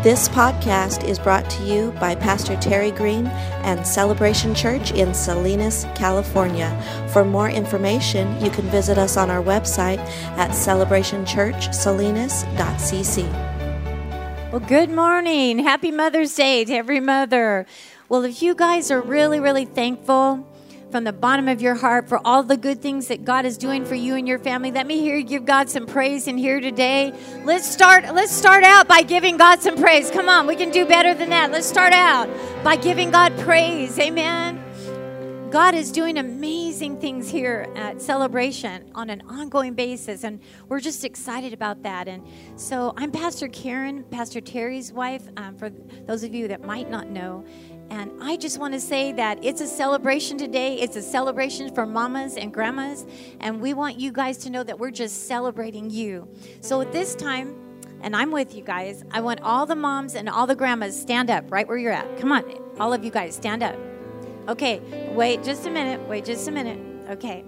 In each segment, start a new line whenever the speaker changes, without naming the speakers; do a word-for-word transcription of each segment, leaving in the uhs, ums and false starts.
This podcast is brought to you by Pastor Terry Green and Celebration Church in Salinas, California. For more information, you can visit us on our website at celebration church salinas dot c c.
Well, good morning. Happy Mother's Day to every mother. Well, if you guys are really, really thankful from the bottom of your heart for all the good things that God is doing for you and your family, let me hear you give God some praise in here today. Let's start let's start out by giving God some praise. Come on, we can do better than that. Let's start out by giving God praise. Amen. God is doing amazing things here at Celebration on an ongoing basis, and we're just excited about that. And so I'm Pastor Karen, Pastor Terry's wife, um, for those of you that might not know. And I just want to say that it's a celebration today. It's a celebration for mamas and grandmas. And we want you guys to know that we're just celebrating you. So at this time, and I'm with you guys, I want all the moms and all the grandmas stand up right where you're at. Come on, all of you guys, stand up. Okay, wait just a minute. Wait just a minute. Okay.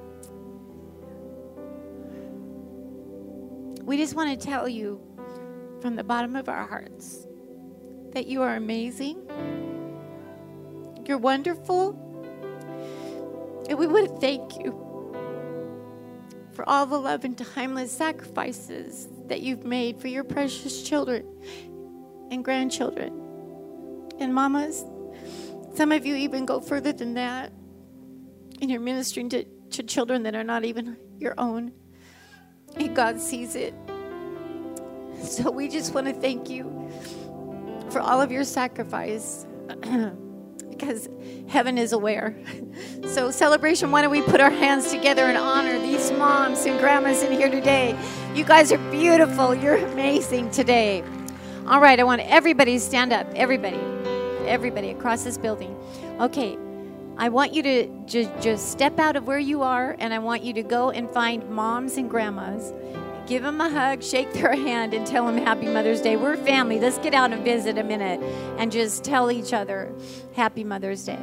We just want to tell you from the bottom of our hearts that you are amazing. You're wonderful. And we want to thank you for all the love and timeless sacrifices that you've made for your precious children and grandchildren. And mamas, some of you even go further than that. And you're ministering to, to children that are not even your own. And God sees it. So we just want to thank you for all of your sacrifice. Because heaven is aware. So Celebration, why don't we put our hands together and honor these moms and grandmas in here today. You guys are beautiful. You're amazing today. All right, I want everybody to stand up. Everybody. Everybody across this building. Okay, I want you to just, just step out of where you are, and I want you to go and find moms and grandmas. Give them a hug, shake their hand, and tell them Happy Mother's Day. We're family. Let's get out and visit a minute and just tell each other Happy Mother's Day.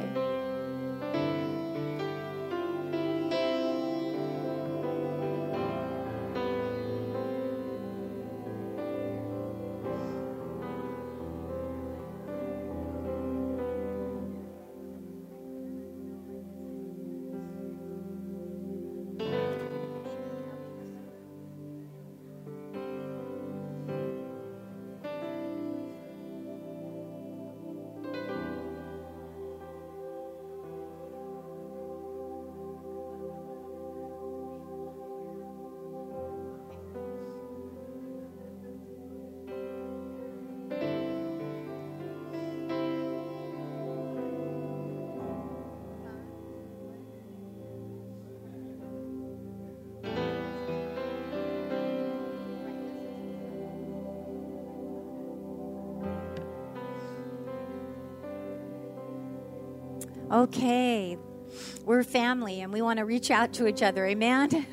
Okay, we're family and we want to reach out to each other, amen?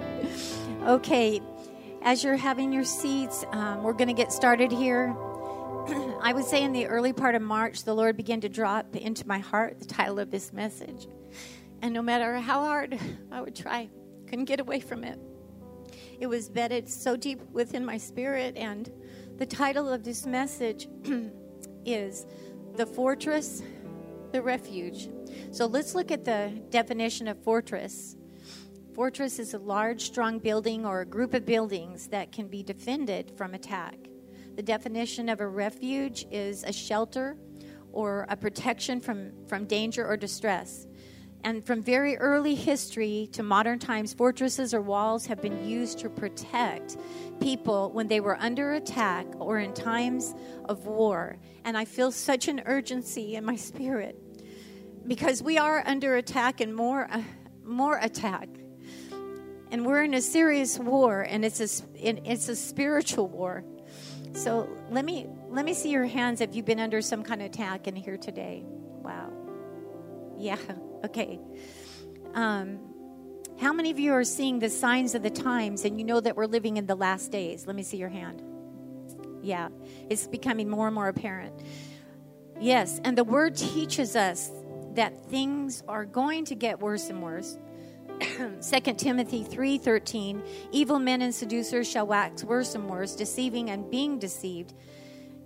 Okay, as you're having your seats, um, we're going to get started here. I would say in the early part of March, the Lord began to drop into my heart the title of this message. And no matter how hard I would try, couldn't get away from it. It was bedded so deep within my spirit, and the title of this message is The Fortress, the Refuge. So let's look at the definition of fortress. Fortress is a large, strong building or a group of buildings that can be defended from attack. The definition of a refuge is a shelter or a protection from, from danger or distress. And from very early history to modern times, fortresses or walls have been used to protect people when they were under attack or in times of war. And I feel such an urgency in my spirit because we are under attack and more, uh, more attack. And we're in a serious war, and it's a, it's a spiritual war. So let me let me see your hands if you've been under some kind of attack in here today. Wow. Yeah. Okay. Um, how many of you are seeing the signs of the times and you know that we're living in the last days? Let me see your hand. Yeah. It's becoming more and more apparent. Yes. And the word teaches us that things are going to get worse and worse. Second Timothy three thirteen, evil men and seducers shall wax worse and worse, deceiving and being deceived.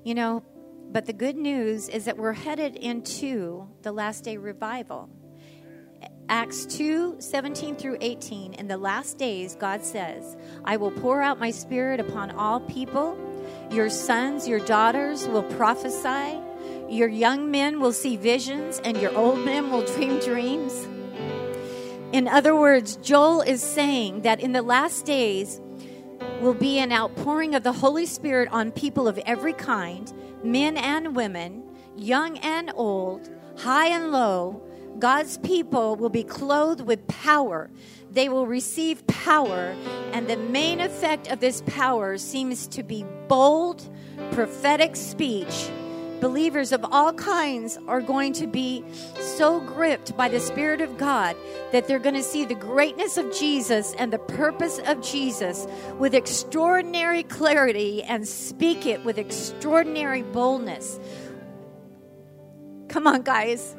You know, but the good news is that we're headed into the last day revival. Acts two, seventeen through eighteen. In the last days, God says, I will pour out my spirit upon all people. Your sons, your daughters will prophesy. Your young men will see visions, and your old men will dream dreams. In other words, Joel is saying that in the last days will be an outpouring of the Holy Spirit on people of every kind, men and women, young and old, high and low. God's people will be clothed with power. They will receive power, and the main effect of this power seems to be bold, prophetic speech. Believers of all kinds are going to be so gripped by the Spirit of God that they're going to see the greatness of Jesus and the purpose of Jesus with extraordinary clarity and speak it with extraordinary boldness. Come on, guys.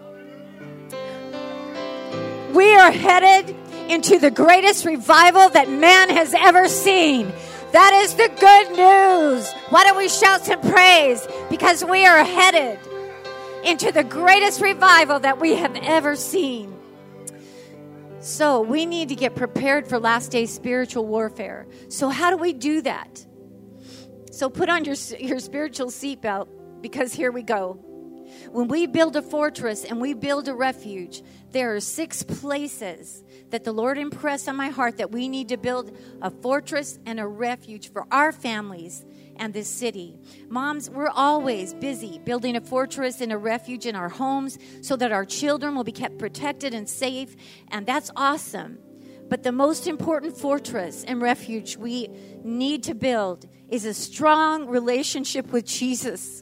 We are headed into the greatest revival that man has ever seen. That is the good news. Why don't we shout some praise? Because we are headed into the greatest revival that we have ever seen. So we need to get prepared for last day spiritual warfare. So how do we do that? So put on your, your spiritual seatbelt, because here we go. When we build a fortress and we build a refuge, there are six places that the Lord impressed on my heart that we need to build a fortress and a refuge for our families and this city. Moms, we're always busy building a fortress and a refuge in our homes so that our children will be kept protected and safe, and that's awesome. But the most important fortress and refuge we need to build is a strong relationship with Jesus.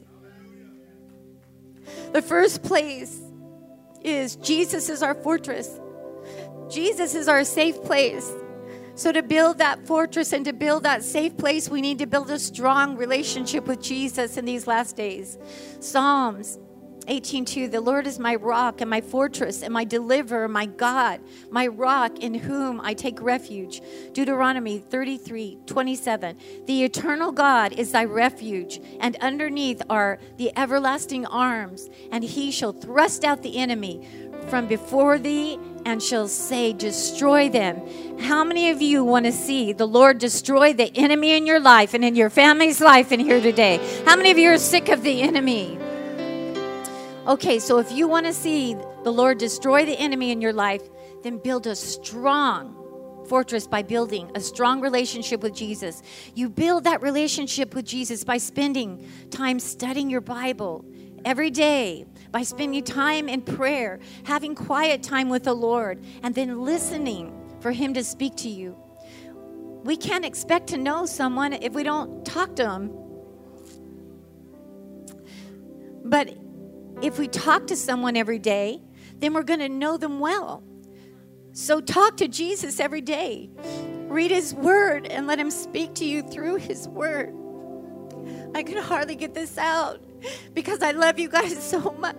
The first place is Jesus is our fortress. Jesus is our safe place. So to build that fortress and to build that safe place, we need to build a strong relationship with Jesus in these last days. Psalms eighteen two, the Lord is my rock and my fortress and my deliverer, my God, my rock in whom I take refuge. Deuteronomy thirty-three twenty-seven, the eternal God is thy refuge, and underneath are the everlasting arms, and he shall thrust out the enemy from before thee and shall say, destroy them. How many of you want to see the Lord destroy the enemy in your life and in your family's life in here today? How many of you are sick of the enemy? Okay, so if you want to see the Lord destroy the enemy in your life, then build a strong fortress by building a strong relationship with Jesus. You build that relationship with Jesus by spending time studying your Bible every day, by spending time in prayer, having quiet time with the Lord, and then listening for him to speak to you. We can't expect to know someone if we don't talk to them. But if we talk to someone every day, then we're going to know them well. So talk to Jesus every day. Read his word and let him speak to you through his word. I can hardly get this out because I love you guys so much.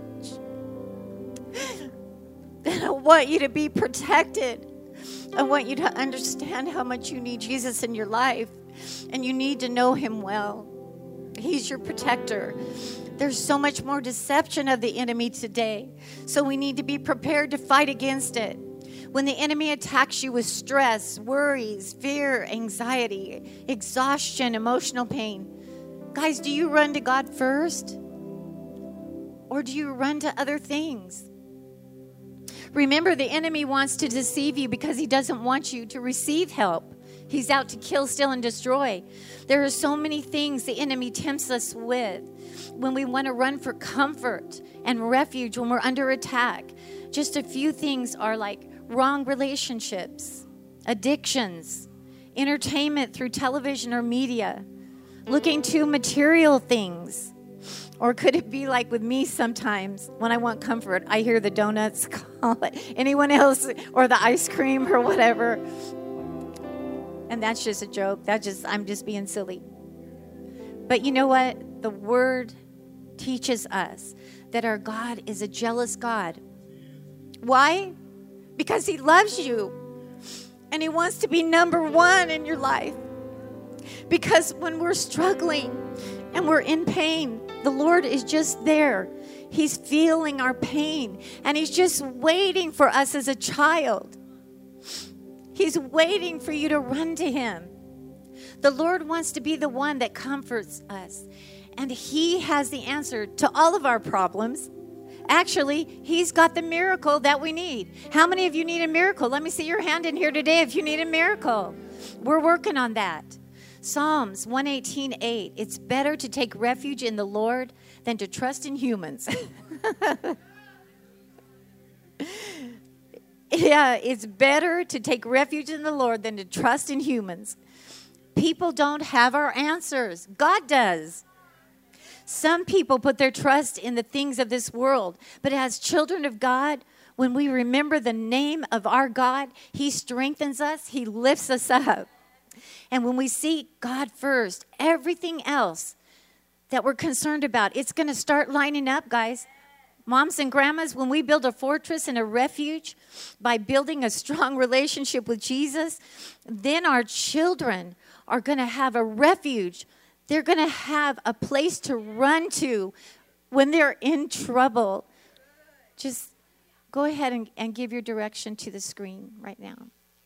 And I want you to be protected. I want you to understand how much you need Jesus in your life. And you need to know him well. He's your protector. There's so much more deception of the enemy today. So we need to be prepared to fight against it. When the enemy attacks you with stress, worries, fear, anxiety, exhaustion, emotional pain, guys, do you run to God first? Or do you run to other things? Remember, the enemy wants to deceive you because he doesn't want you to receive help. He's out to kill, steal, and destroy. There are so many things the enemy tempts us with when we want to run for comfort and refuge when we're under attack. Just a few things are like wrong relationships, addictions, entertainment through television or media, looking to material things. Or could it be like with me sometimes when I want comfort, I hear the donuts call it, anyone else, or the ice cream or whatever. And that's just a joke. That just I'm just being silly. But you know what? The word teaches us that our God is a jealous God. Why? Because he loves you. And he wants to be number one in your life. Because when we're struggling and we're in pain, the Lord is just there. He's feeling our pain, and He's just waiting for us as a child. He's waiting for you to run to Him. The Lord wants to be the one that comforts us, and He has the answer to all of our problems. Actually, He's got the miracle that we need. How many of you need a miracle? Let me see your hand in here today if you need a miracle. We're working on that. Psalms one eighteen eight. It's better to take refuge in the Lord than to trust in humans. Yeah, it's better to take refuge in the Lord than to trust in humans. People don't have our answers. God does. Some people put their trust in the things of this world. But as children of God, when we remember the name of our God, He strengthens us. He lifts us up. And when we seek God first, everything else that we're concerned about, it's going to start lining up, guys. Moms and grandmas, when we build a fortress and a refuge by building a strong relationship with Jesus, then our children are going to have a refuge. They're going to have a place to run to when they're in trouble. Just go ahead and, and give your direction to the screen right now.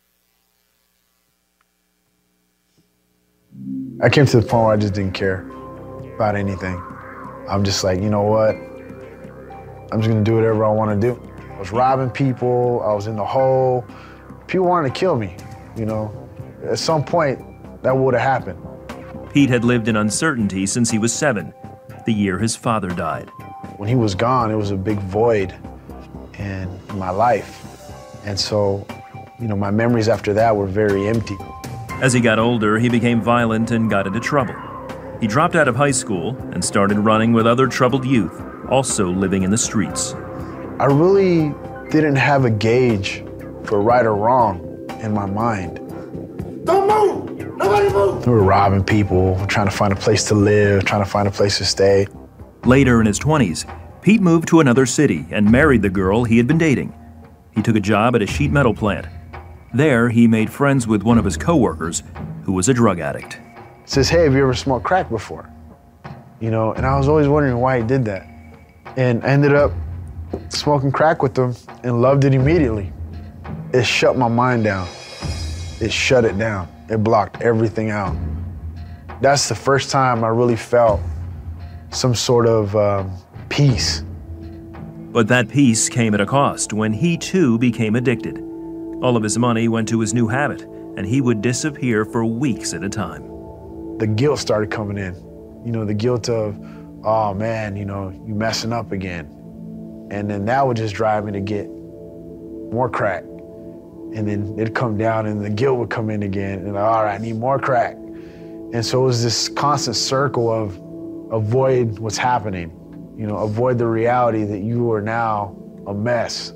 I came to the point where I just didn't care about anything. I'm just like, you know what? I'm just gonna do whatever I wanna do. I was robbing people, I was in the hole. People wanted to kill me, you know? At some point, that would have happened.
Pete had lived in uncertainty since he was seven, the year his father died.
When he was gone, it was a big void in my life. And so, you know, my memories after that were very empty.
As he got older, he became violent and got into trouble. He dropped out of high school and started running with other troubled youth, also living in the streets.
I really didn't have a gauge for right or wrong in my mind.
Don't move! Nobody move!
We were robbing people, trying to find a place to live, trying to find a place to stay.
Later in his twenties, Pete moved to another city and married the girl he had been dating. He took a job at a sheet metal plant. There, he made friends with one of his coworkers, who was a drug addict.
Says, hey, have you ever smoked crack before? You know, and I was always wondering why he did that. And I ended up smoking crack with him and loved it immediately. It shut my mind down. It shut it down. It blocked everything out. That's the first time I really felt some sort of um, peace.
But that peace came at a cost when he too became addicted. All of his money went to his new habit, and he would disappear for weeks at a time.
The guilt started coming in. You know, the guilt of, oh man, you know, you messing up again. And then that would just drive me to get more crack. And then it'd come down and the guilt would come in again. And like, all right, I need more crack. And so it was this constant circle of avoid what's happening. You know, avoid the reality that you are now a mess.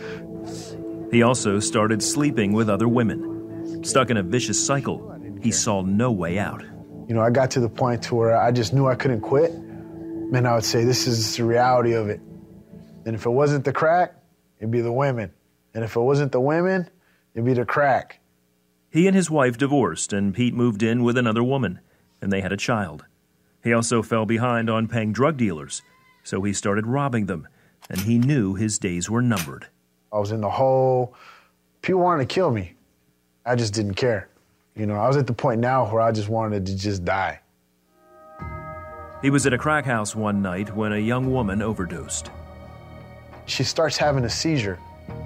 He also started sleeping with other women. Stuck in a vicious cycle, he saw no way out.
You know, I got to the point to where I just knew I couldn't quit. And I would say, this is the reality of it. And if it wasn't the crack, it'd be the women. And if it wasn't the women, it'd be the crack.
He and his wife divorced, and Pete moved in with another woman, and they had a child. He also fell behind on paying drug dealers, so he started robbing them, and he knew his days were numbered.
I was in the hole. People wanted to kill me. I just didn't care. You know, I was at the point now where I just wanted to just die.
He was at a crack house one night when a young woman overdosed.
She starts having a seizure.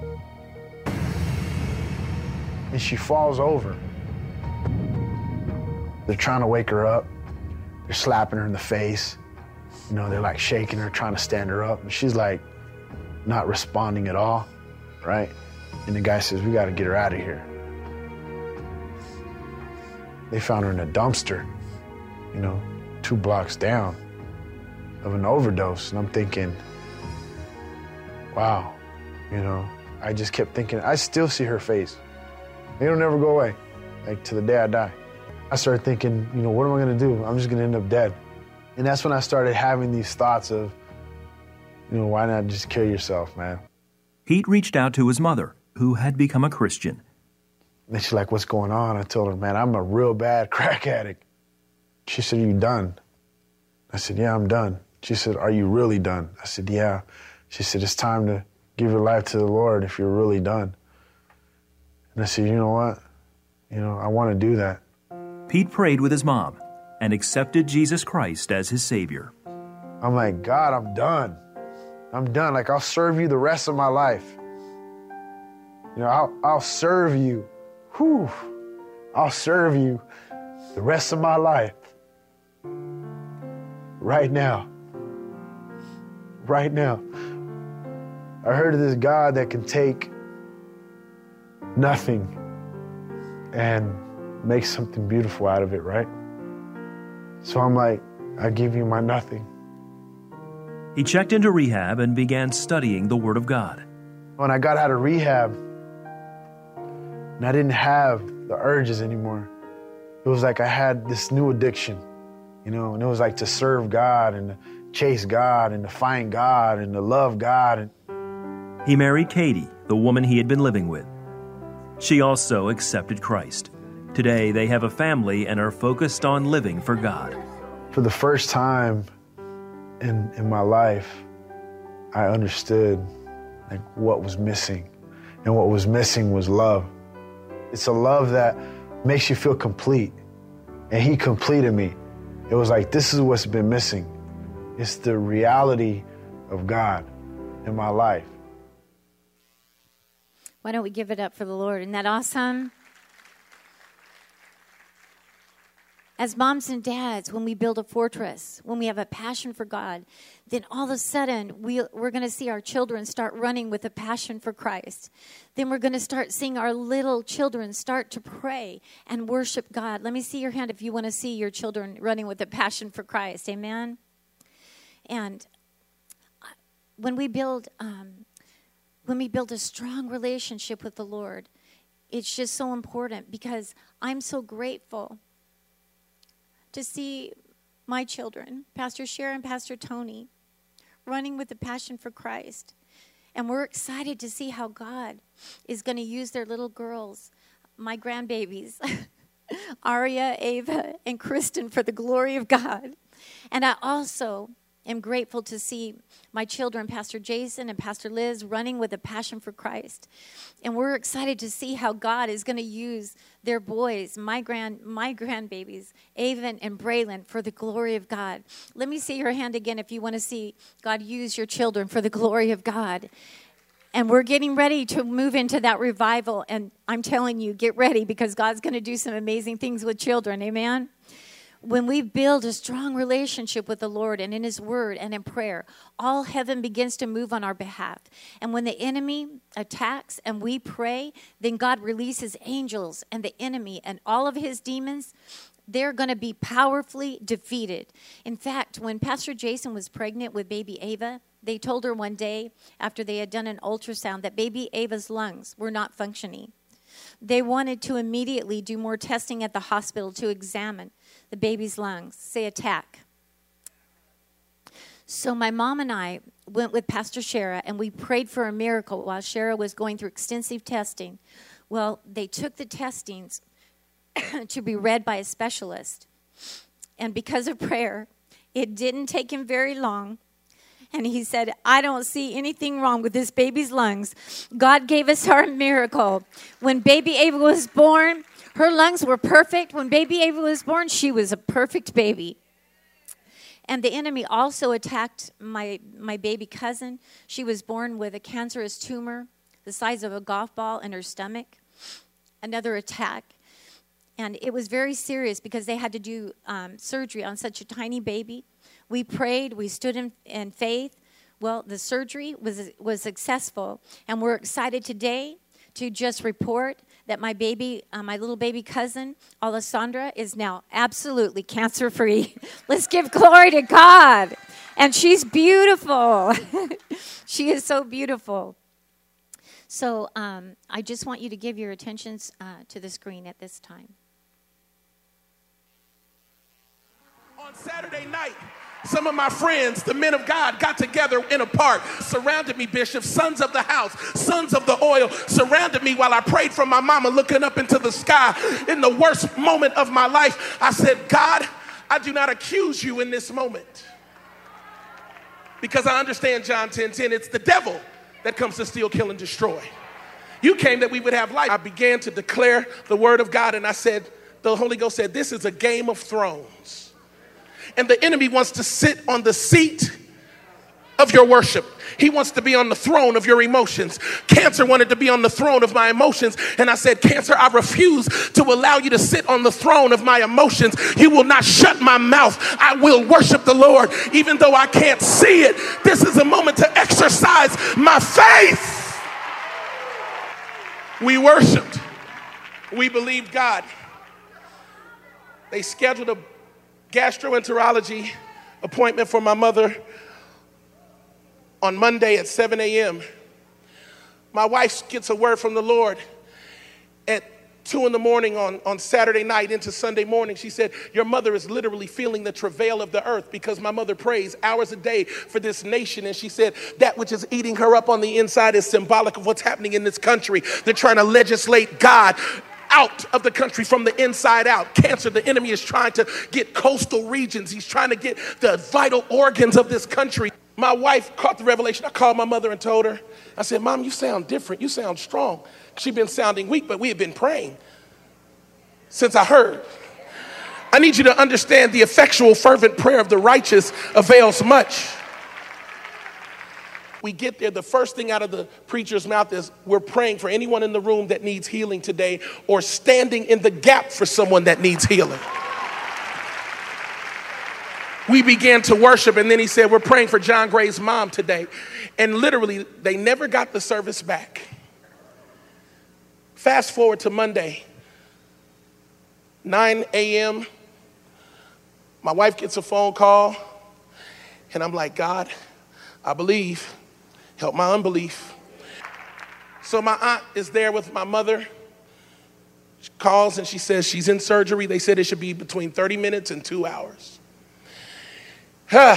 And she falls over. They're trying to wake her up. They're slapping her in the face. You know, they're like shaking her, trying to stand her up. And she's like not responding at all, right? And the guy says, we got to get her out of here. They found her in a dumpster, you know, two blocks down of an overdose. And I'm thinking, wow, you know, I just kept thinking, I still see her face. It'll never go away, like to the day I die. I started thinking, you know, what am I gonna do? I'm just gonna end up dead. And that's when I started having these thoughts of, you know, why not just kill yourself, man?
Pete reached out to his mother, who had become a Christian.
And she's like, what's going on? I told her, man, I'm a real bad crack addict. She said, "Are you done?" I said, "Yeah, I'm done." She said, "Are you really done?" I said, "Yeah." She said, "It's time to give your life to the Lord if you're really done." And I said, "You know what? You know, I want to do that."
Pete prayed with his mom and accepted Jesus Christ as his Savior.
I'm like, "God, I'm done. I'm done. Like, I'll serve you the rest of my life. You know, I'll, I'll serve you. Whew. I'll serve you the rest of my life. Right now. Right now." I heard of this God that can take nothing and make something beautiful out of it, right? So I'm like, I give you my nothing.
He checked into rehab and began studying the Word of God.
When I got out of rehab, and I didn't have the urges anymore, it was like I had this new addiction, you know, and it was like to serve God and to chase God and to find God and to love God. And
he married Katie, the woman he had been living with. She also accepted Christ. Today, they have a family and are focused on living for God.
For the first time in, in my life, I understood like what was missing. And what was missing was love. It's a love that makes you feel complete. And he completed me. It was like, this is what's been missing. It's the reality of God in my life.
Why don't we give it up for the Lord? Isn't that awesome? As moms and dads, when we build a fortress, when we have a passion for God, then all of a sudden we, we're going to see our children start running with a passion for Christ. Then we're going to start seeing our little children start to pray and worship God. Let me see your hand if you want to see your children running with a passion for Christ. Amen? And when we build, um, when we build a strong relationship with the Lord, it's just so important because I'm so grateful to see my children, Pastor Sharon and Pastor Tony, running with a passion for Christ. And we're excited to see how God is going to use their little girls, my grandbabies, Aria, Ava, and Kristen, for the glory of God. And I also am grateful to see my children, Pastor Jason and Pastor Liz, running with a passion for Christ. And we're excited to see how God is going to use their boys, my grand, my grandbabies, Avon and Braylon, for the glory of God. Let me see your hand again if you want to see God use your children for the glory of God. And we're getting ready to move into that revival. And I'm telling you, get ready because God's going to do some amazing things with children. Amen? When we build a strong relationship with the Lord and in His Word and in prayer, all heaven begins to move on our behalf. And when the enemy attacks and we pray, then God releases angels, and the enemy and all of his demons, they're going to be powerfully defeated. In fact, when Pastor Jason was pregnant with baby Ava, they told her one day after they had done an ultrasound that baby Ava's lungs were not functioning. They wanted to immediately do more testing at the hospital to examine the baby's lungs, say attack. So my mom and I went with Pastor Shara, and we prayed for a miracle while Shara was going through extensive testing. Well, they took the testings to be read by a specialist. And because of prayer, it didn't take him very long. And he said, I don't see anything wrong with this baby's lungs. God gave us our miracle. When baby Ava was born, her lungs were perfect. When baby Ava was born, she was a perfect baby. And the enemy also attacked my, my baby cousin. She was born with a cancerous tumor the size of a golf ball in her stomach. Another attack. And it was very serious because they had to do um, surgery on such a tiny baby. We prayed. We stood in, in faith. Well, the surgery was was successful. And we're excited today to just report that my baby, uh, my little baby cousin, Alessandra, is now absolutely cancer-free. Let's give glory to God. And she's beautiful. She is so beautiful. So um, I just want you to give your attentions uh, to the screen at this time.
On Saturday night, some of my friends, the men of God, got together in a park, surrounded me, Bishop, sons of the house, sons of the oil, surrounded me while I prayed for my mama, looking up into the sky. In the worst moment of my life, I said, God, I I do not accuse you in this moment. Because I understand John ten ten, it's the devil that comes to steal, kill, and destroy. You came that we would have life. I began to declare the word of God, and I said, the Holy Ghost said, this is a game of thrones. And the enemy wants to sit on the seat of your worship. He wants to be on the throne of your emotions. Cancer wanted to be on the throne of my emotions. And I said, Cancer, I refuse to allow you to sit on the throne of my emotions. You will not shut my mouth. I will worship the Lord, even though I can't see it. This is a moment to exercise my faith. We worshiped. We believed God. They scheduled a gastroenterology appointment for my mother on Monday at seven a.m. My wife gets a word from the Lord at two in the morning on, on Saturday night into Sunday morning. She said, your mother is literally feeling the travail of the earth, because my mother prays hours a day for this nation. And she said, that which is eating her up on the inside is symbolic of what's happening in this country. They're trying to legislate God out of the country from the inside out. Cancer, the enemy is trying to get coastal regions. He's trying to get the vital organs of this country. My wife caught the revelation. I called my mother and told her, I said, Mom, you sound different. You sound strong. She'd been sounding weak, but we had been praying since I heard. I need you to understand the effectual, fervent prayer of the righteous avails much. We get there, the first thing out of the preacher's mouth is, we're praying for anyone in the room that needs healing today, or standing in the gap for someone that needs healing. We began to worship, and then he said, we're praying for John Gray's mom today. And literally, they never got the service back. Fast forward to Monday, nine a.m., my wife gets a phone call, and I'm like, God, I believe. Help my unbelief. So my aunt is there with my mother. She calls and she says she's in surgery. They said it should be between thirty minutes and two hours. Huh.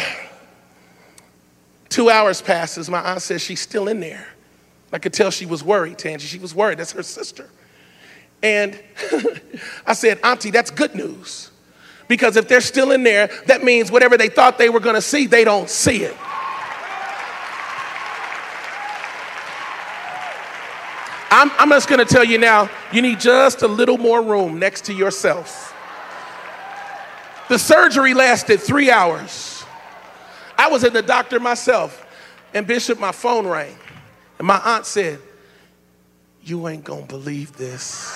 Two hours passes. My aunt says she's still in there. I could tell she was worried, Tangie. She was worried. That's her sister. And I said, Auntie, that's good news. Because if they're still in there, that means whatever they thought they were going to see, they don't see it. I'm, I'm just going to tell you now, you need just a little more room next to yourself. The surgery lasted three hours. I was at the doctor myself, and Bishop, my phone rang. And my aunt said, you ain't going to believe this.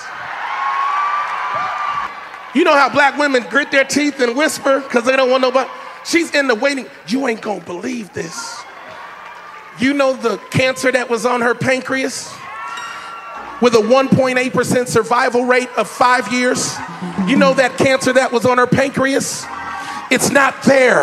You know how black women grit their teeth and whisper because they don't want nobody? She's in the waiting. You ain't going to believe this. You know the cancer that was on her pancreas? With a one point eight percent survival rate of five years. You know that cancer that was on her pancreas? It's not there.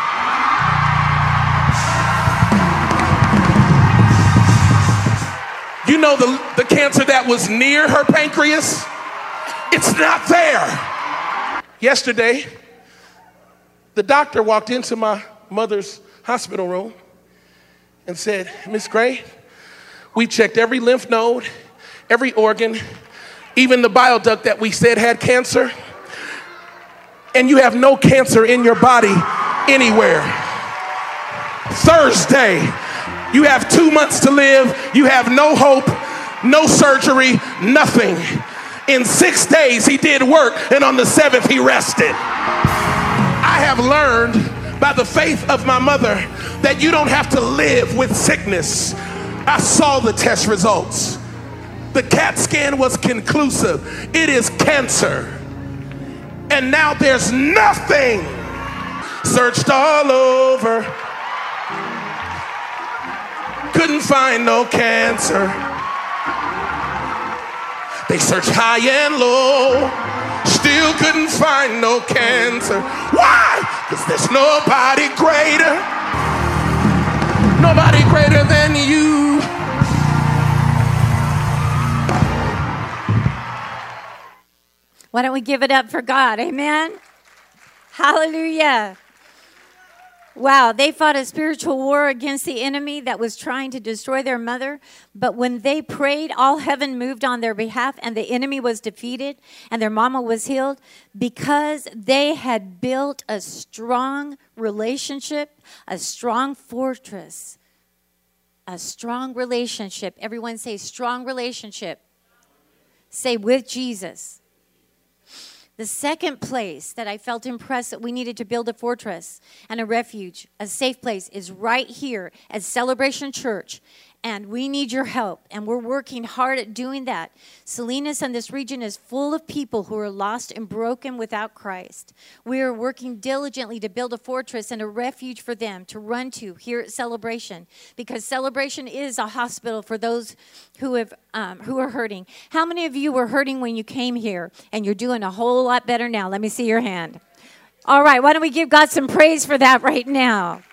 You know the, the cancer that was near her pancreas? It's not there. Yesterday, the doctor walked into my mother's hospital room and said, Miss Gray, we checked every lymph node, every organ, even the bile duct that we said had cancer, and you have no cancer in your body anywhere. Thursday, you have two months to live. You have no hope, no surgery, nothing. In six days, he did work, and on the seventh, he rested. I have learned by the faith of my mother that you don't have to live with sickness. I saw the test results. The CAT scan was conclusive. It is cancer. And now there's nothing. Searched all over. Couldn't find no cancer. They searched high and low. Still couldn't find no cancer. Why? Because there's nobody greater. Nobody greater than you.
Why don't we give it up for God? Amen. Hallelujah. Wow, they fought a spiritual war against the enemy that was trying to destroy their mother. But when they prayed, all heaven moved on their behalf, and the enemy was defeated, and their mama was healed because they had built a strong relationship, a strong fortress, a strong relationship. Everyone say strong relationship. Say with Jesus. The second place that I felt impressed that we needed to build a fortress and a refuge, a safe place, is right here at Celebration Church. And we need your help, and we're working hard at doing that. Salinas and this region is full of people who are lost and broken without Christ. We are working diligently to build a fortress and a refuge for them to run to here at Celebration, because Celebration is a hospital for those who have um, who are hurting. How many of you were hurting when you came here, and you're doing a whole lot better now? Let me see your hand. All right, why don't we give God some praise for that right now?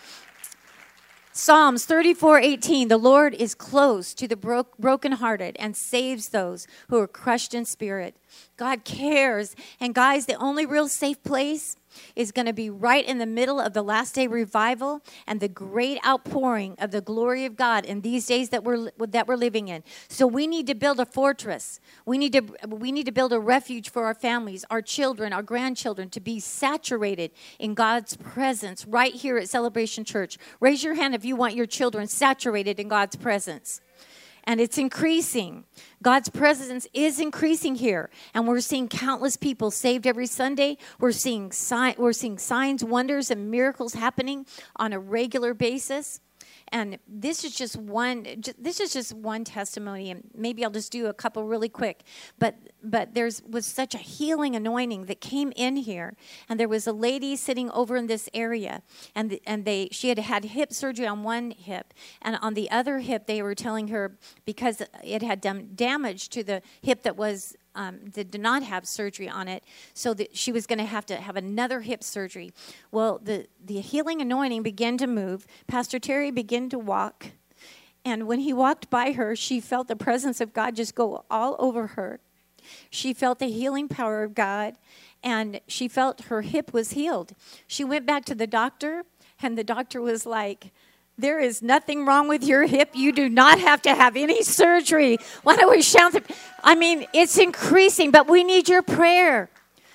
Psalms thirty-four eighteen, the Lord is close to the bro- brokenhearted and saves those who are crushed in spirit. God cares. And guys, the only real safe place is going to be right in the middle of the last day revival and the great outpouring of the glory of God in these days that we're that we're living in. So we need to build a fortress. We need to we need to build a refuge for our families, our children, our grandchildren, to be saturated in God's presence right here at Celebration Church. Raise your hand if you want your children saturated in God's presence. And it's increasing. God's presence is increasing here. And we're seeing countless people saved every Sunday. We're seeing, si- we're seeing signs, wonders, and miracles happening on a regular basis. And this is just one. This is just one testimony, and maybe I'll just do a couple really quick. But but there's was such a healing anointing that came in here, and there was a lady sitting over in this area, and the, and they she had had hip surgery on one hip, and on the other hip they were telling her because it had done damage to the hip that was. Um, that did not have surgery on it, so that she was going to have to have another hip surgery. Well, the, the healing anointing began to move. Pastor Terry began to walk, and when he walked by her, she felt the presence of God just go all over her. She felt the healing power of God, and she felt her hip was healed. She went back to the doctor, and the doctor was like, there is nothing wrong with your hip. You do not have to have any surgery. Why don't we shout? The, I mean, it's increasing, but we need your prayer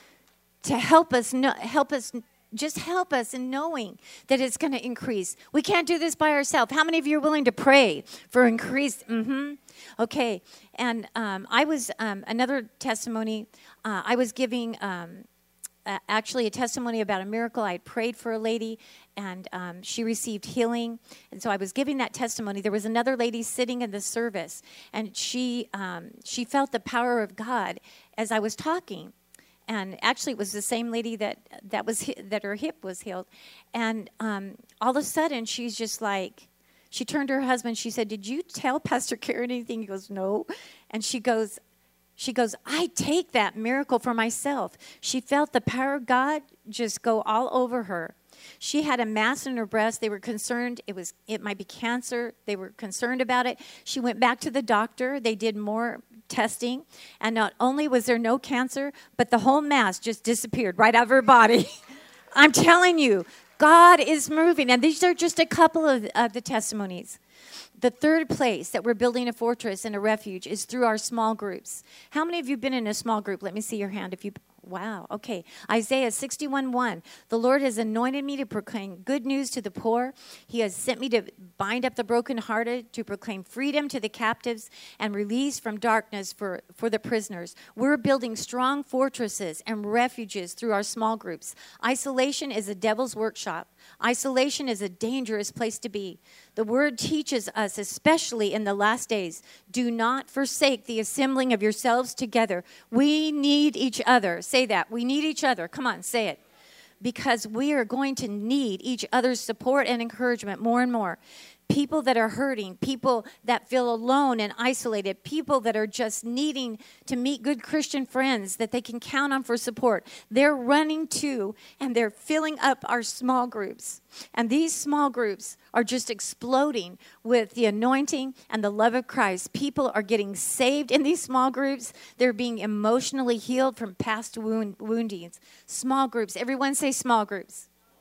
to help us, know, help us, just help us in knowing that it's going to increase. We can't do this by ourselves. How many of you are willing to pray for increase? Mm-hmm. Okay. And um, I was, um, another testimony, uh, I was giving... Um, Uh, actually a testimony about a miracle. I had prayed for a lady, and um, she received healing. And so I was giving that testimony. There was another lady sitting in the service, and she um, she felt the power of God as I was talking. And actually, it was the same lady that that was that her hip was healed. And um, all of a sudden, she's just like, she turned to her husband. She said, "Did you tell Pastor Karen anything?" He goes, "No." And she goes. She goes, I take that miracle for myself. She felt the power of God just go all over her. She had a mass in her breast. They were concerned it was it might be cancer. They were concerned about it. She went back to the doctor. They did more testing. And not only was there no cancer, but the whole mass just disappeared right out of her body. I'm telling you, God is moving. And these are just a couple of, of the testimonies. The third place that we're building a fortress and a refuge is through our small groups. How many of you have been in a small group? Let me see your hand. If you, wow, okay. Isaiah sixty-one one. The Lord has anointed me to proclaim good news to the poor. He has sent me to bind up the brokenhearted, to proclaim freedom to the captives, and release from darkness for, for the prisoners. We're building strong fortresses and refuges through our small groups. Isolation is a devil's workshop. Isolation is a dangerous place to be. The word teaches us, especially in the last days, do not forsake the assembling of yourselves together. We need each other. Say that. We need each other. Come on, say it. Because we are going to need each other's support and encouragement more and more. People that are hurting, people that feel alone and isolated, people that are just needing to meet good Christian friends that they can count on for support. They're running to and they're filling up our small groups. And these small groups are just exploding with the anointing and the love of Christ. People are getting saved in these small groups. They're being emotionally healed from past wound, woundings. Small groups. Everyone say small groups.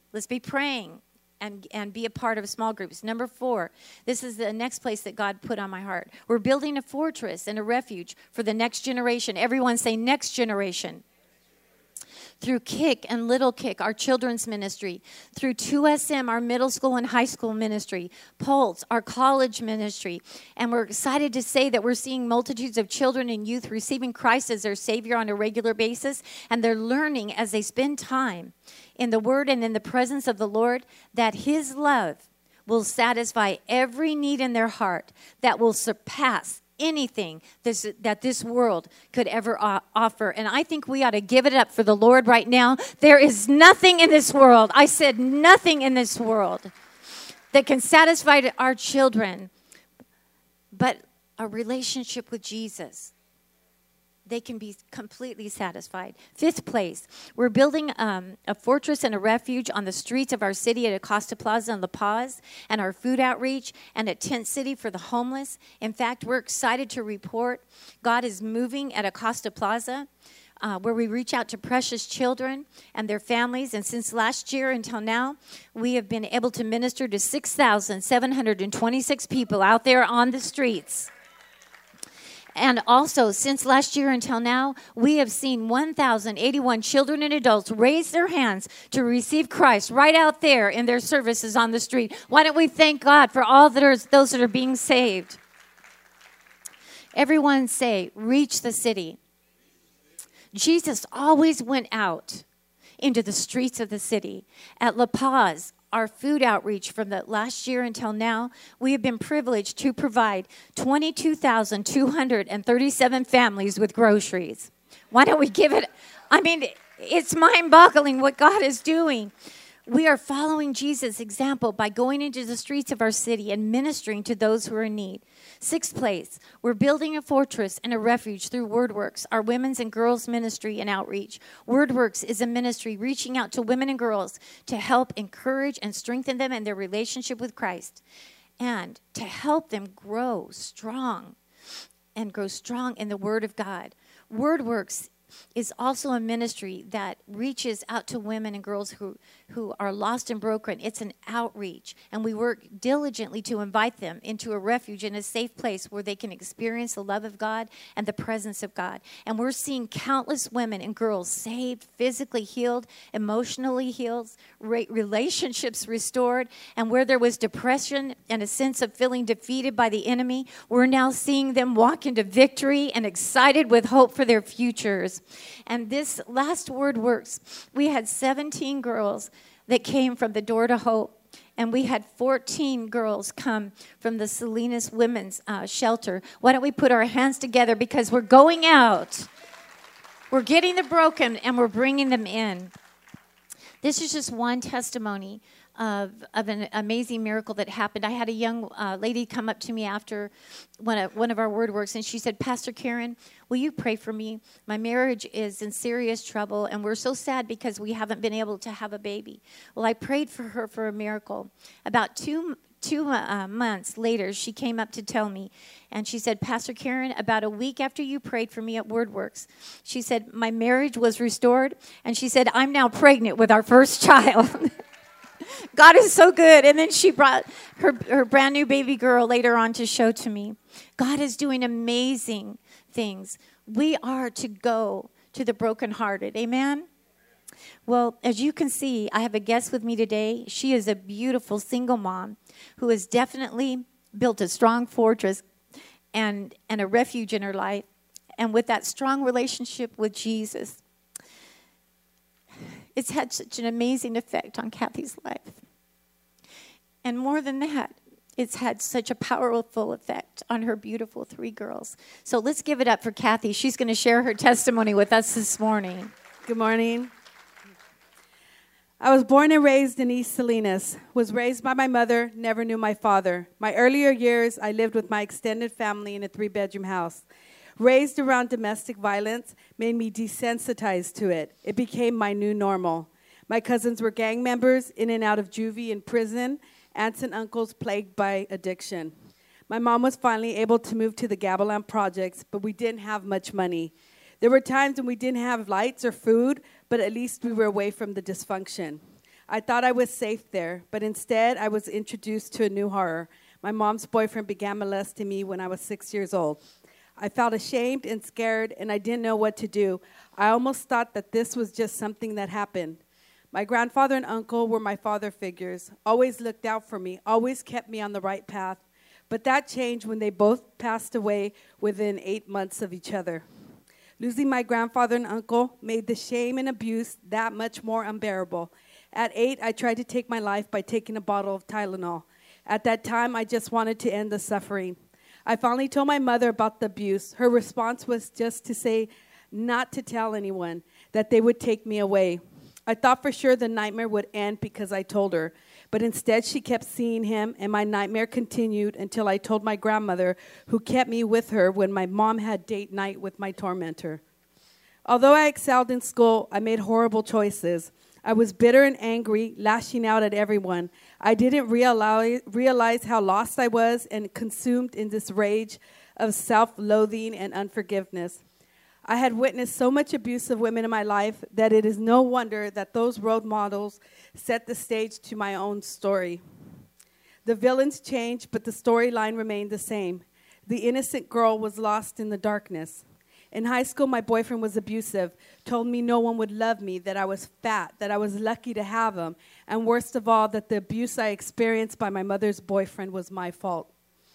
Let's be praying and, and be a part of small groups. Number four, this is the next place that God put on my heart. We're building a fortress and a refuge for the next generation. Everyone say next generation. Through Kick and Little Kick, our children's ministry. Through two S M, our middle school and high school ministry. Pulse, our college ministry. And we're excited to say that we're seeing multitudes of children and youth receiving Christ as their Savior on a regular basis. And they're learning as they spend time in the Word and in the presence of the Lord that His love will satisfy every need in their heart that will surpass anything this, that this world could ever uh, offer. And I think we ought to give it up for the Lord right now. There is nothing in this world, I said nothing in this world, that can satisfy our children but a relationship with Jesus. They can be completely satisfied. Fifth place, we're building um, a fortress and a refuge on the streets of our city at Acosta Plaza and La Paz, and our food outreach, and a tent city for the homeless. In fact, we're excited to report God is moving at Acosta Plaza, uh, where we reach out to precious children and their families. And since last year until now, we have been able to minister to six thousand seven hundred twenty-six people out there on the streets. And also, since last year until now, we have seen one thousand eighty-one children and adults raise their hands to receive Christ right out there in their services on the street. Why don't we thank God for all that are, those that are being saved? Everyone say, reach the city. Jesus always went out into the streets of the city. At La Paz, our food outreach from the last year until now, we have been privileged to provide twenty-two thousand two hundred thirty-seven families with groceries. Why don't we give it? I mean, it's mind-boggling what God is doing. We are following Jesus' example by going into the streets of our city and ministering to those who are in need. Sixth place, we're building a fortress and a refuge through WordWorks, our women's and girls ministry and outreach. WordWorks is a ministry reaching out to women and girls to help encourage and strengthen them in their relationship with Christ, and to help them grow strong and grow strong in the Word of God. WordWorks is also a ministry that reaches out to women and girls who, who are lost and broken. It's an outreach, and we work diligently to invite them into a refuge and a safe place where they can experience the love of God and the presence of God. And we're seeing countless women and girls saved, physically healed, emotionally healed, re- relationships restored, and where there was depression and a sense of feeling defeated by the enemy, we're now seeing them walk into victory and excited with hope for their futures. And this last WordWorks, we had seventeen girls that came from the Door to Hope, and we had fourteen girls come from the Salinas Women's uh, Shelter. Why don't we put our hands together, because we're going out. We're getting the broken, and we're bringing them in. This is just one testimony of, of an amazing miracle that happened. I had a young uh, lady come up to me after one of, one of our WordWorks, and she said, Pastor Karen, will you pray for me? My marriage is in serious trouble, and we're so sad because we haven't been able to have a baby. Well, I prayed for her for a miracle. About two Two uh, months later, she came up to tell me, and she said, Pastor Karen, about a week after you prayed for me at WordWorks, she said, my marriage was restored, and she said, I'm now pregnant with our first child. God is so good. And then she brought her, her brand new baby girl later on to show to me. God is doing amazing things. We are to go to the brokenhearted. Amen? Well, as you can see, I have a guest with me today. She is a beautiful single mom who has definitely built a strong fortress and, and a refuge in her life. And with that strong relationship with Jesus, it's had such an amazing effect on Kathy's life. And more than that, it's had such a powerful effect on her beautiful three girls. So let's give it up for Kathy. She's going to share her testimony with us this morning.
Good morning. I was born and raised in East Salinas, was raised by my mother, never knew my father. My earlier years, I lived with my extended family in a three-bedroom house. Raised around domestic violence made me desensitized to it. It became my new normal. My cousins were gang members, in and out of juvie and prison, aunts and uncles plagued by addiction. My mom was finally able to move to the Gavilan projects, but we didn't have much money. There were times when we didn't have lights or food, but at least we were away from the dysfunction. I thought I was safe there, but instead I was introduced to a new horror. My mom's boyfriend began molesting me when I was six years old. I felt ashamed and scared, and I didn't know what to do. I almost thought that this was just something that happened. My grandfather and uncle were my father figures, always looked out for me, always kept me on the right path. But that changed when they both passed away within eight months of each other. Losing my grandfather and uncle made the shame and abuse that much more unbearable. At eight, I tried to take my life by taking a bottle of Tylenol. At that time, I just wanted to end the suffering. I finally told my mother about the abuse. Her response was just to say not to tell anyone, that they would take me away. I thought for sure the nightmare would end because I told her. But instead, she kept seeing him, and my nightmare continued until I told my grandmother, who kept me with her when my mom had date night with my tormentor. Although I excelled in school, I made horrible choices. I was bitter and angry, lashing out at everyone. I didn't realize, realize how lost I was and consumed in this rage of self-loathing and unforgiveness. I had witnessed so much abuse of women in my life that it is no wonder that those role models set the stage to my own story. The villains changed, but the storyline remained the same. The innocent girl was lost in the darkness. In high school, my boyfriend was abusive, told me no one would love me, that I was fat, that I was lucky to have him, and worst of all, that the abuse I experienced by my mother's boyfriend was my fault.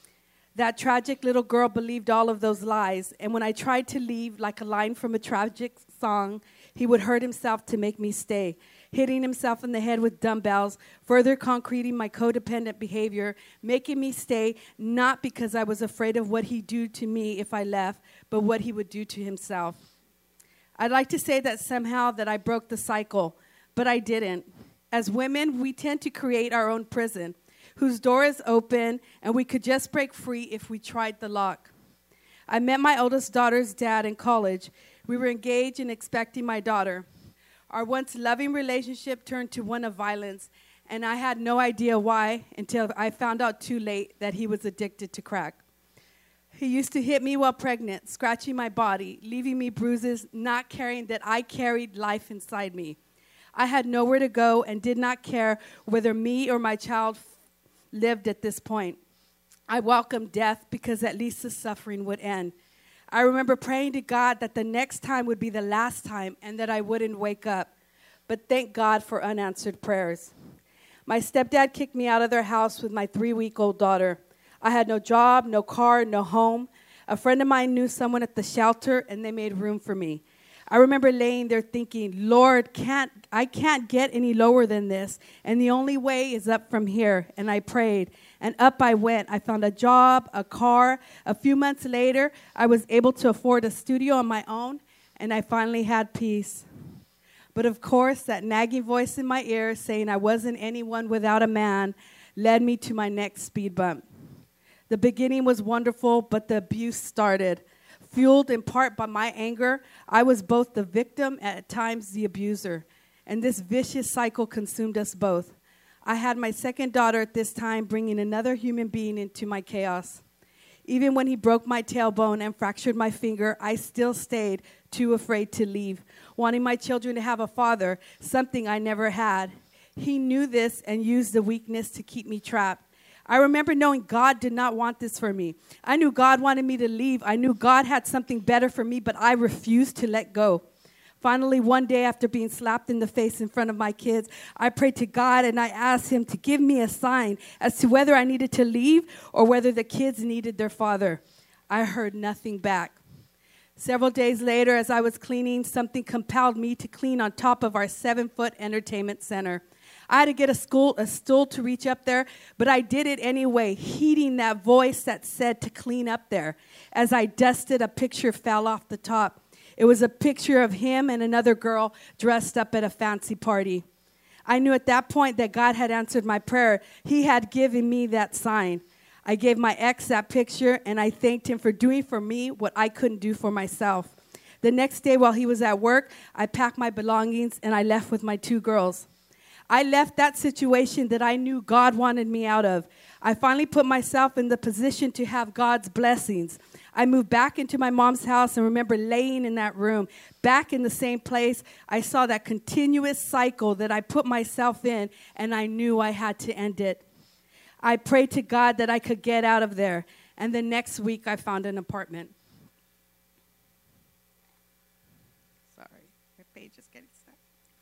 That tragic little girl believed all of those lies, and when I tried to leave, like a line from a tragic song, he would hurt himself to make me stay, hitting himself in the head with dumbbells, further concreting my codependent behavior, making me stay, not because I was afraid of what he'd do to me if I left, but what he would do to himself. I'd like to say that somehow that I broke the cycle, but I didn't. As women, we tend to create our own prison, whose door is open, and we could just break free if we tried the lock. I met my oldest daughter's dad in college. We were engaged and expecting my daughter. Our once loving relationship turned to one of violence, and I had no idea why until I found out too late that he was addicted to crack. He used to hit me while pregnant, scratching my body, leaving me bruises, not caring that I carried life inside me. I had nowhere to go and did not care whether me or my child lived at this point. I welcomed death because at least the suffering would end. I remember praying to God that the next time would be the last time and that I wouldn't wake up. But thank God for unanswered prayers. My stepdad kicked me out of their house with my three-week-old daughter. I had no job, no car, no home. A friend of mine knew someone at the shelter, and they made room for me. I remember laying there thinking, Lord, can't I can't get any lower than this, and the only way is up from here. And I prayed, and up I went. I found a job, a car. A few months later, I was able to afford a studio on my own, and I finally had peace. But of course, that nagging voice in my ear saying I wasn't anyone without a man led me to my next speed bump. The beginning was wonderful, but the abuse started. Fueled in part by my anger, I was both the victim and at times the abuser. And this vicious cycle consumed us both. I had my second daughter at this time, bringing another human being into my chaos. Even when he broke my tailbone and fractured my finger, I still stayed too afraid to leave, wanting my children to have a father, something I never had. He knew this and used the weakness to keep me trapped. I remember knowing God did not want this for me. I knew God wanted me to leave. I knew God had something better for me, but I refused to let go. Finally, one day after being slapped in the face in front of my kids, I prayed to God and I asked him to give me a sign as to whether I needed to leave or whether the kids needed their father. I heard nothing back. Several days later, as I was cleaning, something compelled me to clean on top of our seven-foot entertainment center. I had to get a, school, a stool to reach up there, but I did it anyway, heeding that voice that said to clean up there. As I dusted, a picture fell off the top. It was a picture of him and another girl dressed up at a fancy party. I knew at that point that God had answered my prayer. He had given me that sign. I gave my ex that picture, and I thanked him for doing for me what I couldn't do for myself. The next day while he was at work, I packed my belongings, and I left with my two girls. I left that situation that I knew God wanted me out of. I finally put myself in the position to have God's blessings. I moved back into my mom's house and remember laying in that room, back in the same place. I saw that continuous cycle that I put myself in, and I knew I had to end it. I prayed to God that I could get out of there, and the next week I found an apartment. Sorry, your page is getting stuck.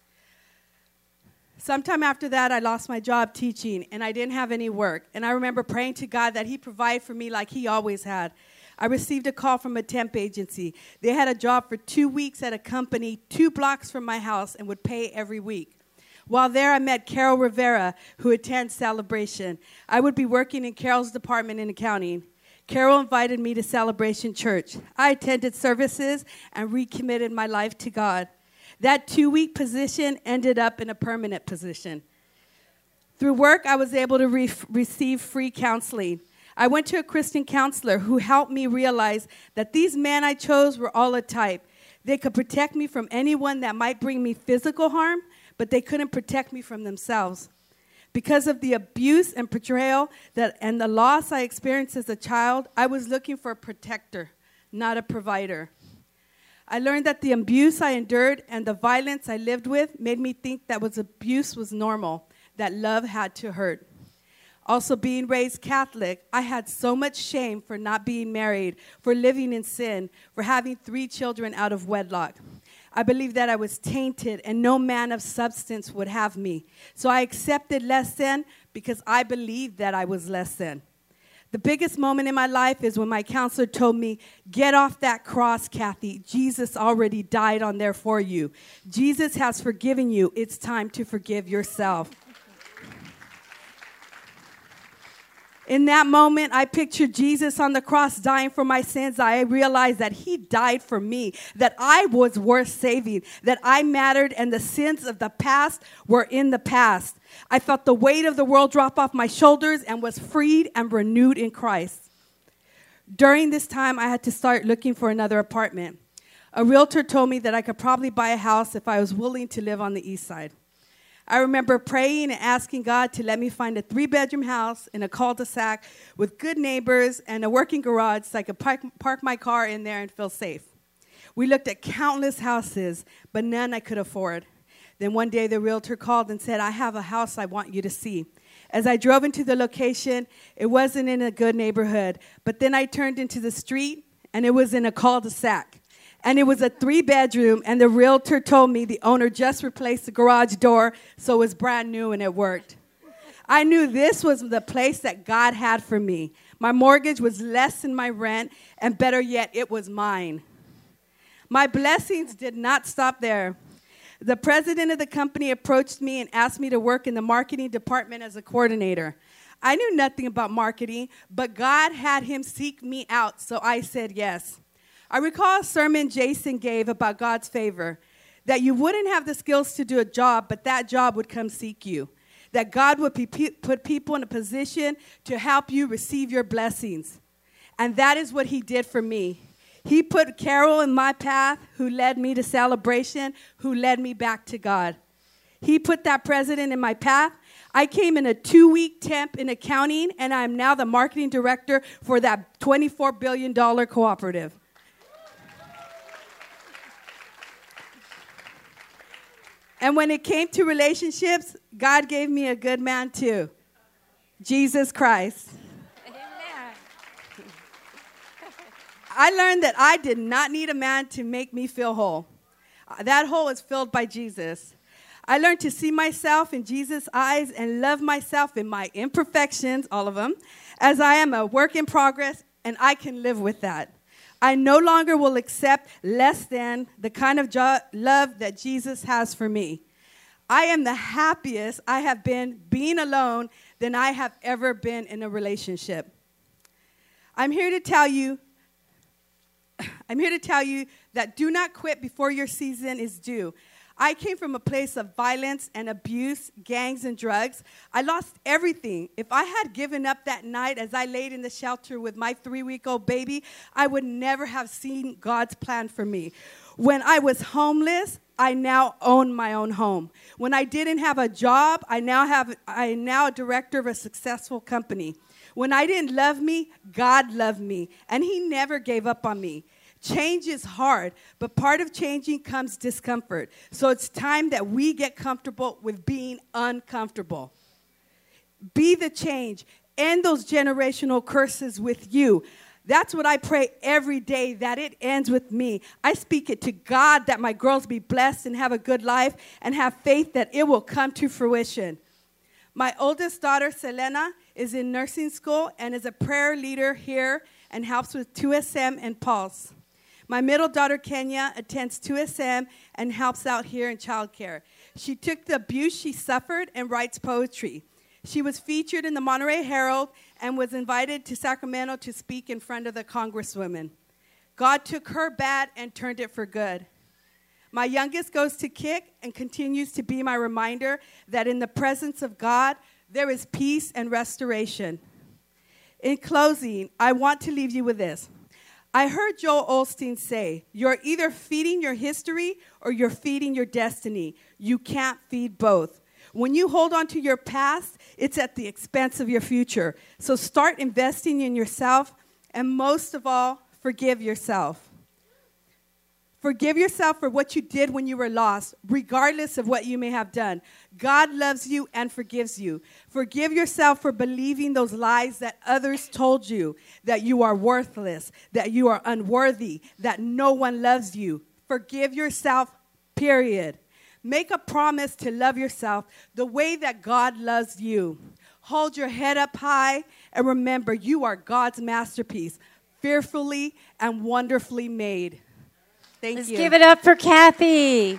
Sometime after that, I lost my job teaching, and I didn't have any work. And I remember praying to God that he provide for me like he always had. I received a call from a temp agency. They had a job for two weeks at a company two blocks from my house and would pay every week. While there, I met Carol Rivera, who attends Celebration. I would be working in Carol's department in accounting. Carol invited me to Celebration Church. I attended services and recommitted my life to God. That two-week position ended up in a permanent position. Through work, I was able to re- receive free counseling. I went to a Christian counselor who helped me realize that these men I chose were all a type. They could protect me from anyone that might bring me physical harm, but they couldn't protect me from themselves. Because of the abuse and betrayal that, and the loss I experienced as a child, I was looking for a protector, not a provider. I learned that the abuse I endured and the violence I lived with made me think that was abuse was normal, that love had to hurt. Also, being raised Catholic, I had so much shame for not being married, for living in sin, for having three children out of wedlock. I believed that I was tainted and no man of substance would have me. So I accepted less than because I believed that I was less than. The biggest moment in my life is when my counselor told me, get off that cross, Kathy. Jesus already died on there for you. Jesus has forgiven you. It's time to forgive yourself. In that moment, I pictured Jesus on the cross dying for my sins. I realized that he died for me, that I was worth saving, that I mattered, and the sins of the past were in the past. I felt the weight of the world drop off my shoulders and was freed and renewed in Christ. During this time, I had to start looking for another apartment. A realtor told me that I could probably buy a house if I was willing to live on the east side. I remember praying and asking God to let me find a three-bedroom house in a cul-de-sac with good neighbors and a working garage so I could park, park my car in there and feel safe. We looked at countless houses, but none I could afford. Then one day the realtor called and said, I have a house I want you to see. As I drove into the location, it wasn't in a good neighborhood, but then I turned into the street, and it was in a cul-de-sac. And it was a three-bedroom, and the realtor told me the owner just replaced the garage door, so it was brand new and it worked. I knew this was the place that God had for me. My mortgage was less than my rent, and better yet, it was mine. My blessings did not stop there. The president of the company approached me and asked me to work in the marketing department as a coordinator. I knew nothing about marketing, but God had him seek me out, so I said yes. I recall a sermon Jason gave about God's favor, that you wouldn't have the skills to do a job, but that job would come seek you, that God would be, put people in a position to help you receive your blessings. And that is what he did for me. He put Carol in my path, who led me to Celebration, who led me back to God. He put that president in my path. I came in a two-week temp in accounting, and I'm now the marketing director for that twenty-four billion dollars cooperative. And when it came to relationships, God gave me a good man too, Jesus Christ. Amen. I learned that I did not need a man to make me feel whole. That hole is filled by Jesus. I learned to see myself in Jesus' eyes and love myself in my imperfections, all of them, as I am a work in progress, and I can live with that. I no longer will accept less than the kind of jo- love that Jesus has for me. I am the happiest I have been being alone than I have ever been in a relationship. I'm here to tell you, I'm here to tell you that do not quit before your season is due. I came from a place of violence and abuse, gangs and drugs. I lost everything. If I had given up that night as I laid in the shelter with my three-week-old baby, I would never have seen God's plan for me. When I was homeless, I now own my own home. When I didn't have a job, I now have I am now a director of a successful company. When I didn't love me, God loved me, and he never gave up on me. Change is hard, but part of changing comes discomfort. So it's time that we get comfortable with being uncomfortable. Be the change. End those generational curses with you. That's what I pray every day, that it ends with me. I speak it to God that my girls be blessed and have a good life, and have faith that it will come to fruition. My oldest daughter, Selena, is in nursing school and is a prayer leader here and helps with two S M and Pulse. My middle daughter, Kenya, attends two S M and helps out here in childcare. She took the abuse she suffered and writes poetry. She was featured in the Monterey Herald and was invited to Sacramento to speak in front of the congresswoman. God took her bad and turned it for good. My youngest goes to Kick and continues to be my reminder that in the presence of God, there is peace and restoration. In closing, I want to leave you with this. I heard Joel Osteen say, you're either feeding your history or you're feeding your destiny. You can't feed both. When you hold on to your past, it's at the expense of your future. So start investing in yourself, and most of all, forgive yourself. Forgive yourself for what you did when you were lost, regardless of what you may have done. God loves you and forgives you. Forgive yourself for believing those lies that others told you, that you are worthless, that you are unworthy, that no one loves you. Forgive yourself, period. Make a promise to love yourself the way that God loves you. Hold your head up high and remember you are God's masterpiece, fearfully and wonderfully made. Thank
Let's
you.
give it up for Kathy.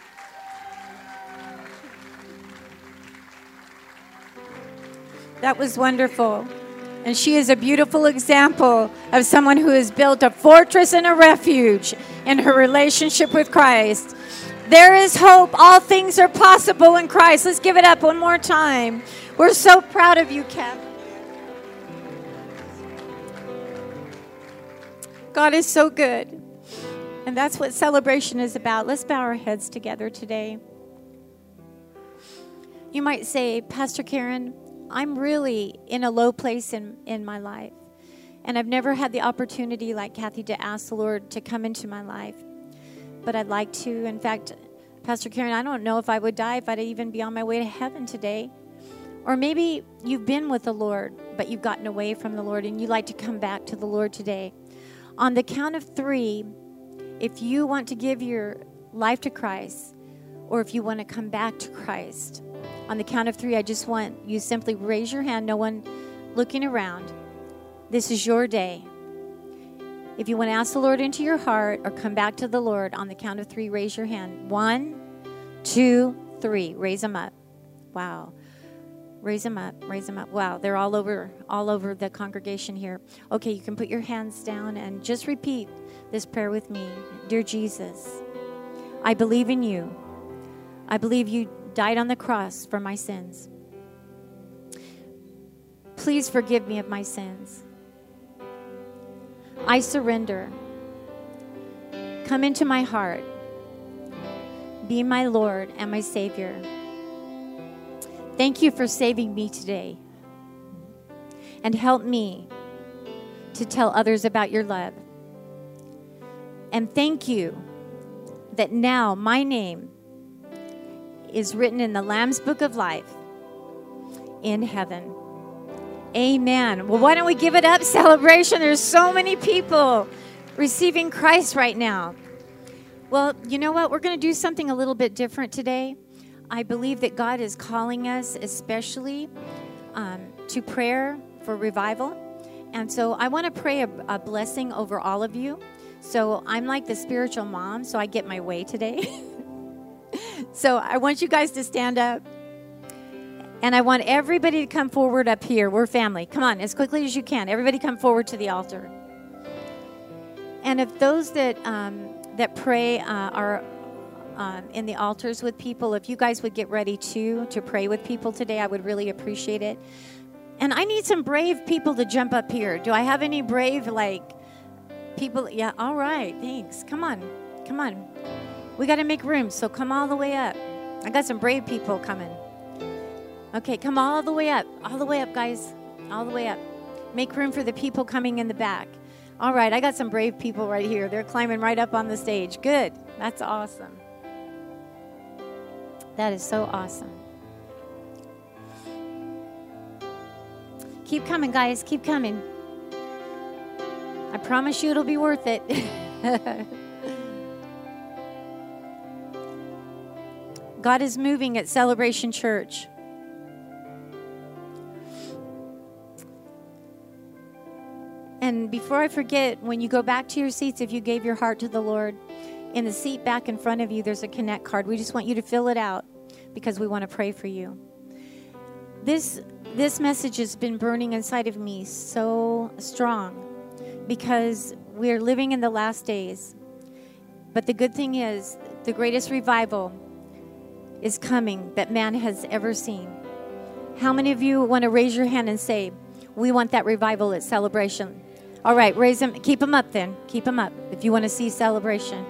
That was wonderful. And she is a beautiful example of someone who has built a fortress and a refuge in her relationship with Christ. There is hope. All things are possible in Christ. Let's give it up one more time. We're so proud of you, Kathy. God is so good. And that's what celebration is about. Let's bow our heads together today. You might say, Pastor Karen, I'm really in a low place in, in my life. And I've never had the opportunity like Kathy to ask the Lord to come into my life. But I'd like to. In fact, Pastor Karen, I don't know if I would die if I'd even be on my way to heaven today. Or maybe you've been with the Lord, but you've gotten away from the Lord and you'd like to come back to the Lord today. On the count of three, if you want to give your life to Christ, or if you want to come back to Christ, on the count of three, I just want you simply raise your hand, no one looking around. This is your day. If you want to ask the Lord into your heart or come back to the Lord, on the count of three, raise your hand. One, two, three. Raise them up. Wow. Raise them up. Raise them up. Wow. They're all over, all over the congregation here. Okay, you can put your hands down and just repeat this prayer with me. Dear Jesus, I believe in you. I believe you died on the cross for my sins. Please forgive me of my sins. I surrender. Come into my heart. Be my Lord and my Savior. Thank you for saving me today. And help me to tell others about your love. And thank you that now my name is written in the Lamb's Book of Life in heaven. Amen. Well, why don't we give it up? Celebration. There's so many people receiving Christ right now. Well, you know what? We're going to do something a little bit different today. I believe that God is calling us especially um, to prayer for revival. And so I want to pray a, a blessing over all of you. So I'm like the spiritual mom, so I get my way today. So I want you guys to stand up. And I want everybody to come forward up here. We're family. Come on, as quickly as you can. Everybody come forward to the altar. And if those that um, that pray uh, are um, in the altars with people, if you guys would get ready too to pray with people today, I would really appreciate it. And I need some brave people to jump up here. Do I have any brave, like, people? Yeah, all right, thanks. Come on, come on. We got to make room, so come all the way up. I got some brave people coming. Okay, come all the way up. All the way up, guys. All the way up. Make room for the people coming in the back. All right, I got some brave people right here. They're climbing right up on the stage. Good. That's awesome. That is so awesome. Keep coming, guys. Keep coming. I promise you it'll be worth it. God is moving at Celebration Church. And before I forget, when you go back to your seats, if you gave your heart to the Lord, in the seat back in front of you, there's a Connect card. We just want you to fill it out because we want to pray for you. This, this message has been burning inside of me so strong because we're living in the last days. But the good thing is, the greatest revival is coming that man has ever seen. How many of you want to raise your hand and say, we want that revival at Celebration? All right, raise them. Keep them up then. Keep them up if you want to see Celebration.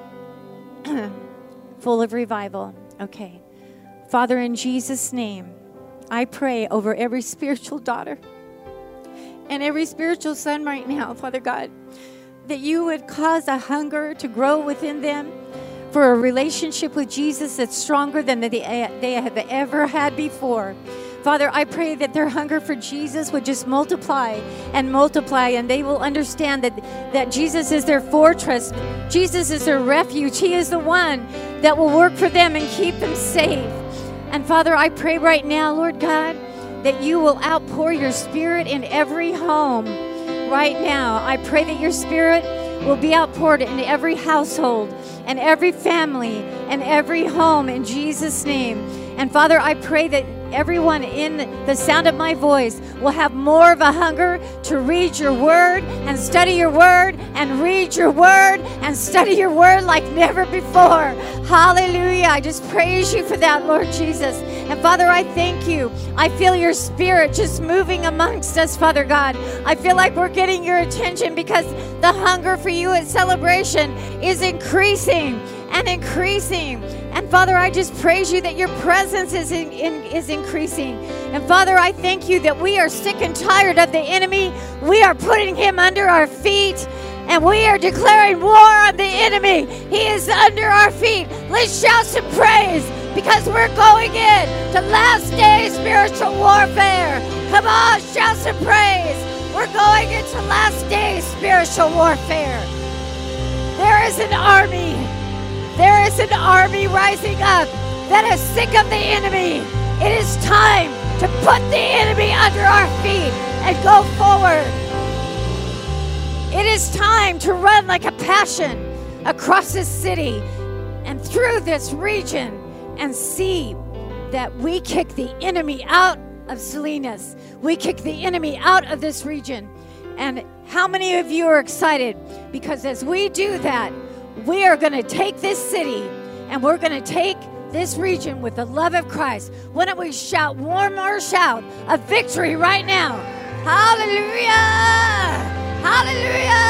Full of revival. Okay. Father, in Jesus' name, I pray over every spiritual daughter and every spiritual son right now, Father God, that you would cause a hunger to grow within them for a relationship with Jesus that's stronger than they, they have ever had before. Father, I pray that their hunger for Jesus would just multiply and multiply, and they will understand that, that Jesus is their fortress. Jesus is their refuge. He is the one that will work for them and keep them safe. And Father, I pray right now, Lord God, that you will outpour your Spirit in every home right now. I pray that your Spirit will be outpoured in every household and every family and every home in Jesus' name. And Father, I pray that everyone in the sound of my voice will have more of a hunger to read your word and study your word and read your word and study your word like never before. Hallelujah. I just praise you for that, Lord Jesus. And Father, I thank you. I feel your Spirit just moving amongst us, Father God. I feel like we're getting your attention because the hunger for you at Celebration is increasing and increasing. And Father, I just praise you that your presence is in, in, is increasing. And Father, I thank you that we are sick and tired of the enemy. We are putting him under our feet, and we are declaring war on the enemy. He is under our feet. Let's shout some praise because we're going in to last day spiritual warfare. Come on, shout some praise. We're going into last day spiritual warfare. There is an army. There is an army rising up that is sick of the enemy. It is time to put the enemy under our feet and go forward. It is time to run like a passion across this city and through this region and see that we kick the enemy out of Salinas. We kick the enemy out of this region. And how many of you are excited? Because as we do that, we are going to take this city and we're going to take this region with the love of Christ. Why don't we shout one more shout of victory right now? Hallelujah! Hallelujah!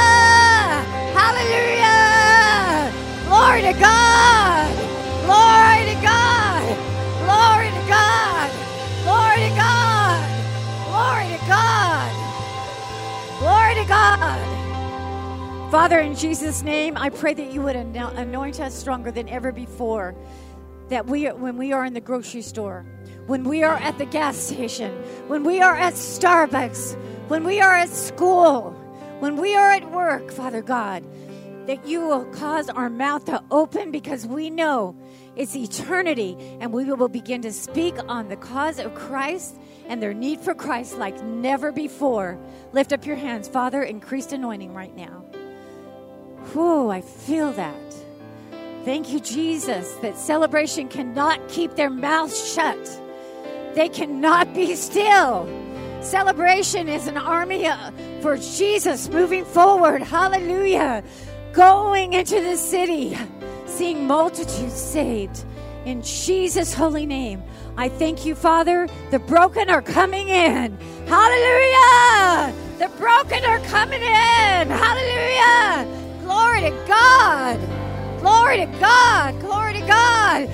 Hallelujah! Glory to God! Glory to God! Glory to God! Glory to God! Glory to God! Glory to God! Father, in Jesus' name, I pray that you would anoint us stronger than ever before. That we, when we are in the grocery store, when we are at the gas station, when we are at Starbucks, when we are at school, when we are at work, Father God, that you will cause our mouth to open because we know it's eternity, and we will begin to speak on the cause of Christ and their need for Christ like never before. Lift up your hands, Father, increased anointing right now. Whoa, I feel that. Thank you, Jesus, that Celebration cannot keep their mouths shut. They cannot be still. Celebration is an army for Jesus moving forward. Hallelujah. Going into the city, seeing multitudes saved. In Jesus' holy name, I thank you, Father. The broken are coming in. Hallelujah. The broken are coming in. Hallelujah. Glory to God. Glory to God. Glory to God.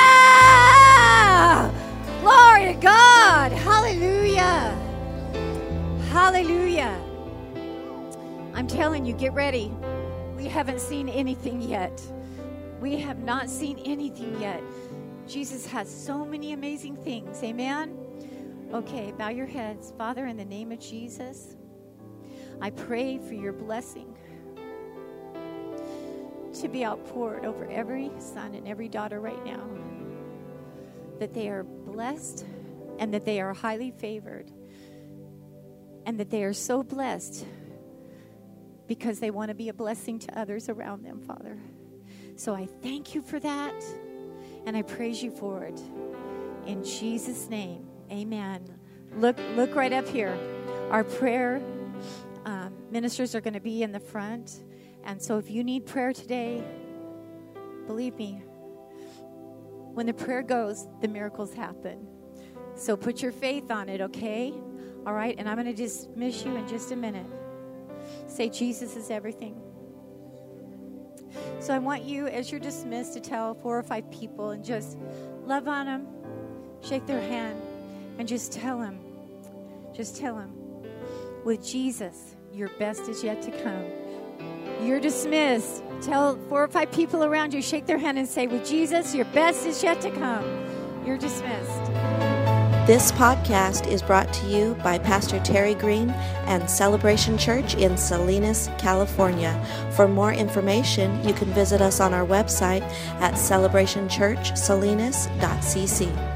Yeah. Glory to God. Hallelujah. Hallelujah. I'm telling you, get ready. We haven't seen anything yet. We have not seen anything yet. Jesus has so many amazing things. Amen? Okay, bow your heads. Father, in the name of Jesus, I pray for your blessing to be outpoured over every son and every daughter right now. That they are blessed and that they are highly favored. And that they are so blessed because they want to be a blessing to others around them, Father. So I thank you for that, and I praise you for it. In Jesus' name, amen. Look, look right up here. Our prayer um, ministers are going to be in the front, and so if you need prayer today, believe me, when the prayer goes, the miracles happen. So put your faith on it, okay? All right, and I'm going to dismiss you in just a minute. Say, Jesus is everything. So I want you, as you're dismissed, to tell four or five people and just love on them, shake their hand, and just tell them, just tell them, with Jesus, your best is yet to come. You're dismissed. Tell four or five people around you, shake their hand and say, with Jesus, your best is yet to come. You're dismissed.
This podcast is brought to you by Pastor Terry Green and Celebration Church in Salinas, California. For more information, you can visit us on our website at celebration church salinas dot c c.